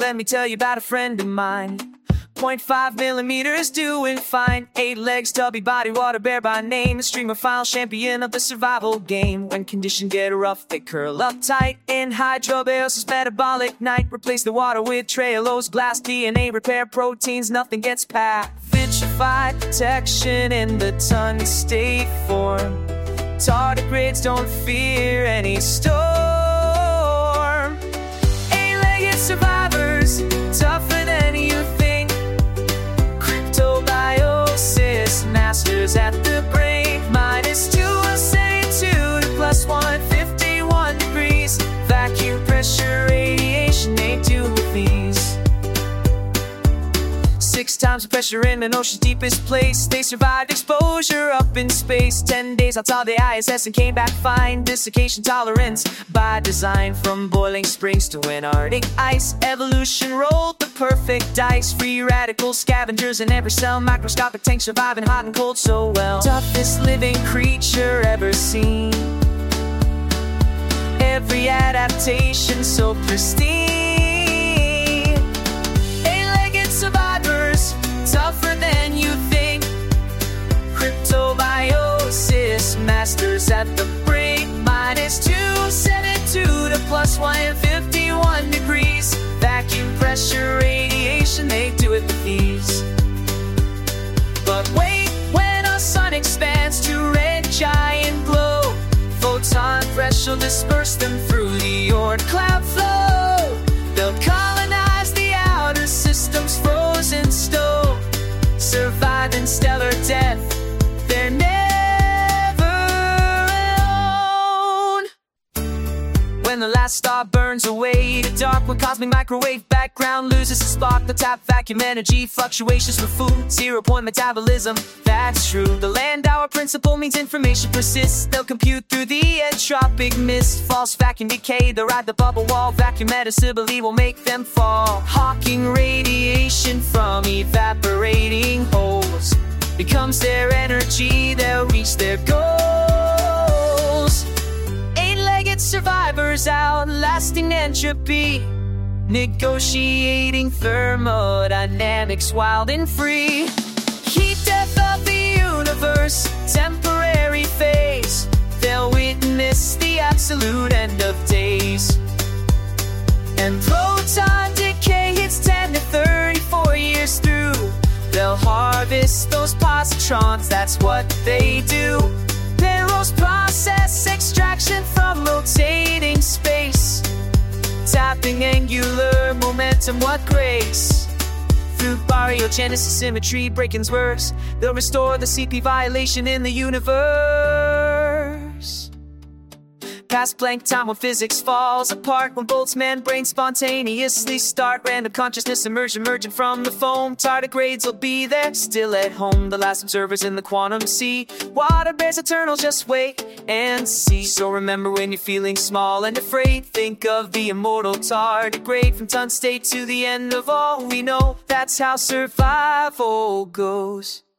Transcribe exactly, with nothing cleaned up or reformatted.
let me tell you about a friend of mine. Point five millimeters, doing fine. Eight legs, tubby body, water bear by name. A streamophile champion of the survival game. When conditions get rough, they curl up tight. In hydrobiosis, metabolic night. Replace the water with trailose, glass D N A, repair proteins, nothing gets past. Vitrified protection in the tungstate form. Tardigrades don't fear any storm. Eight-legged survivors, tougher than you think. Cryptobiosis, masters at the brink. Minus two, seventy-two to plus one, fifty-one degrees. Vacuum pressure, radiation, they do with these. Six times the pressure in an ocean's deepest place. They survived exposure up in space. Ten days outside the I S S and came back fine. Desiccation tolerance by design. From boiling springs to Antarctic ice. Evolution rolled the perfect dice. Free radical scavengers in every cell. Microscopic tank surviving hot and cold so well. Toughest living creature ever seen. Every adaptation so pristine. Survivors, tougher than you think. Cryptobiosis, masters at the brink. Minus two, seventy-two to plus one, fifty-one degrees. Vacuum pressure, radiation, they do it with ease. But wait, when our sun expands to red giant glow, photon pressure will disperse them through the Oort cloud flow. They'll colonize the outer system's frozen stone. Surviving stellar death, they're never alone. When the last star burns away to dark, when cosmic microwave background loses its spark, the tap vacuum energy fluctuations for food, zero point metabolism, that's true. The Landauer principle means information persists. They'll compute through the entropic mist. False vacuum decay, they'll ride the bubble wall. Vacuum metastability will make them fall. Hawking radiation from evaporating holes becomes their energy, they'll reach their goals. Eight-legged survivors outlasting entropy, negotiating thermodynamics wild and free. Heat death of the universe, temporary phase. They'll witness the absolute end of days. And proton decay hits ten to thirty-four years through. They'll harvest those positrons, that's what they do. Penrose process extraction from rotating space. Tapping angular momentum, what grace. Through baryogenesis, symmetry, breaking's works, they'll restore the C P violation in the universe. Past blank time when physics falls apart, when Boltzmann brains spontaneously start. Random consciousness emerge, emerging from the foam. Tardigrades will be there, still at home. The last observers in the quantum sea. Water bears eternal, just wait and see. So remember when you're feeling small and afraid, think of the immortal tardigrade. From tungstate to the end of all we know, that's how survival goes.